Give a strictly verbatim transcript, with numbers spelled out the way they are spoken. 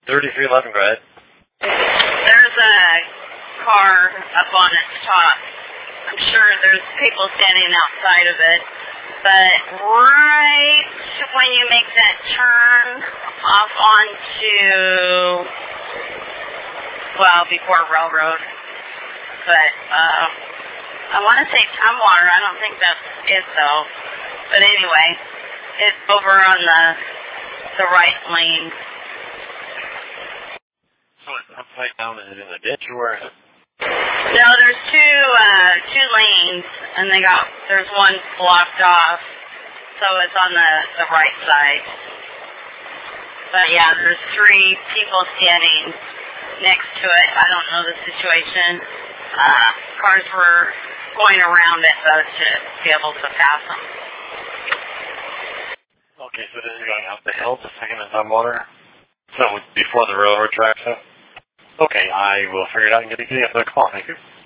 thirty-three eleven, go ahead. There's a car up on its top. I'm sure there's people standing outside of it. But right when you make that turn off onto, well, before Railroad, but uh, I want to say Tumwater. I don't think that's it, though. But anyway, it's over on the the right lane. So it's upside down. Is it in the ditch or where is it? No, there's two uh, two lanes, and they got there's one blocked off, so it's on the, the right side. But yeah, there's three people standing next to it. I don't know the situation. Uh, cars were going around it though to be able to pass them. Okay, so this is going up the hill to Second and Tumwater. So before the railroad tracks. Okay, I will figure it out and get you the other call. Thank you.